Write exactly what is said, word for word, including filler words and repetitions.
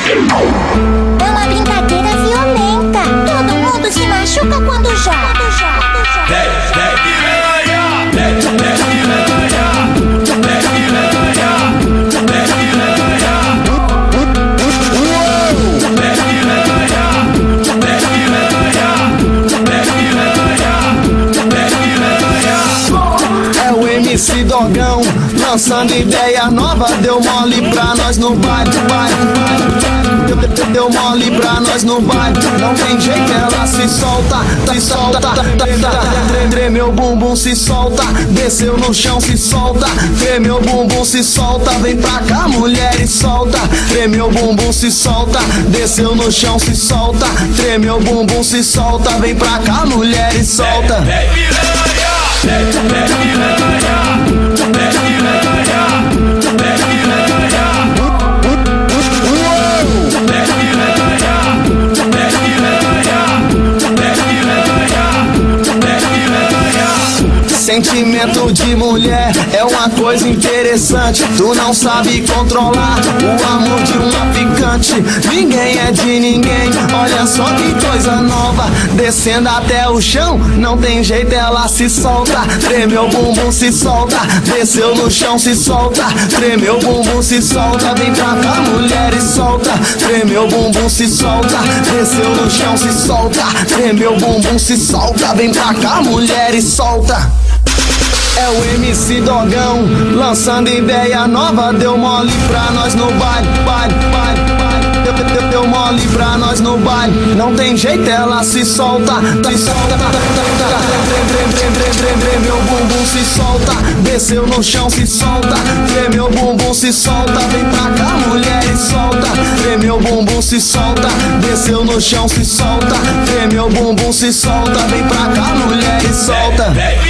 É uma brincadeira violenta. Todo mundo se machuca quando joga. É o M C Dogão lançando ideia nova. Deu mole pra nós no baile, baile, baile. Deu mole pra nós no baile. Não tem jeito, ela se solta, se solta. Tremeu bumbum, se solta. Desceu no chão, se solta. Tremeu bumbum, se solta. Vem pra cá, mulher, e solta. Tremeu bumbum, se solta. Desceu no chão, se solta. Tremeu bumbum, se solta. Vem pra cá, mulher, e solta. Sentimento de mulher é uma coisa interessante. Tu não sabe controlar o amor de um traficante. Ninguém é de ninguém, olha só que coisa nova. Descendo até o chão, não tem jeito, ela se solta. Tremeu bumbum, se solta. Desceu no chão, se solta. Tremeu bumbum, se solta. Vem pra cá, mulher, e solta. Tremeu bumbum, se solta. Desceu no chão, se solta. Tremeu bumbum, se solta. Vem pra cá, mulher, e solta. É o M C Dogão lançando ideia nova. Deu mole pra nós no baile, baile, baile, baile. Deu, deu mole pra nós no baile. Não tem jeito, ela se solta, se solta. Tremeu bumbum, se solta. Desceu no chão, se solta. Tremeu bumbum, se solta. Vem pra cá, mulher, e solta. Tremeu bumbum, se solta. Desceu no chão, se solta. Tremeu bumbum, se solta. Vem pra cá, mulher, e solta.